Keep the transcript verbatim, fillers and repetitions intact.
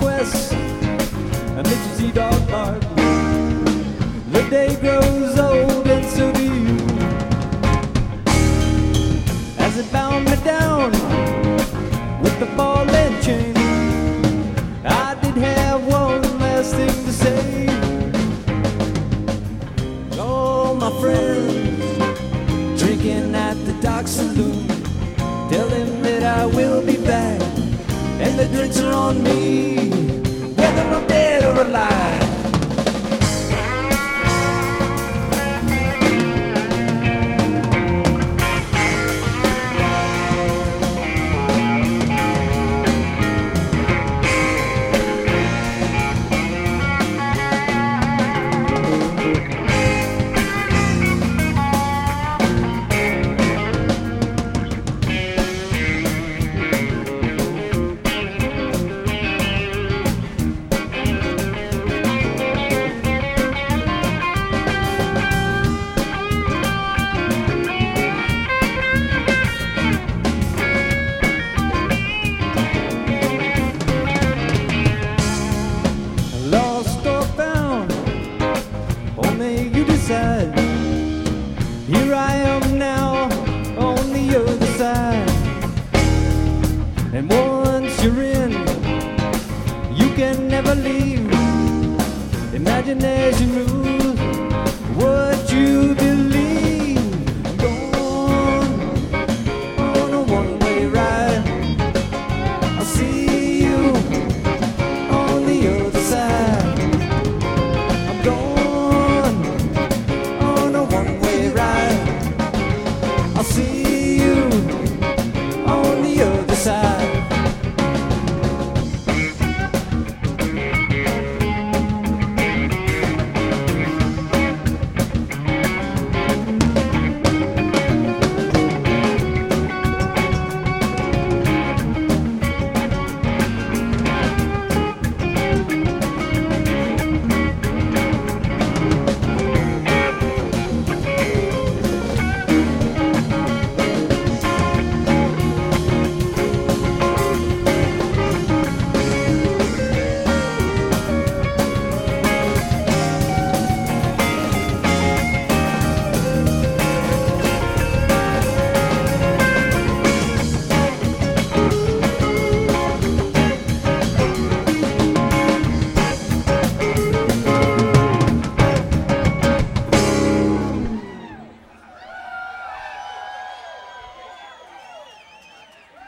quest, and let you see dog bark. The day grows old and so do you. As it bound me down with the ball and chain, I did have one last thing to say. All my friends drinking at the Dock Saloon, tell them that I will be back, and the drinks are on me, whether I'm dead or alive.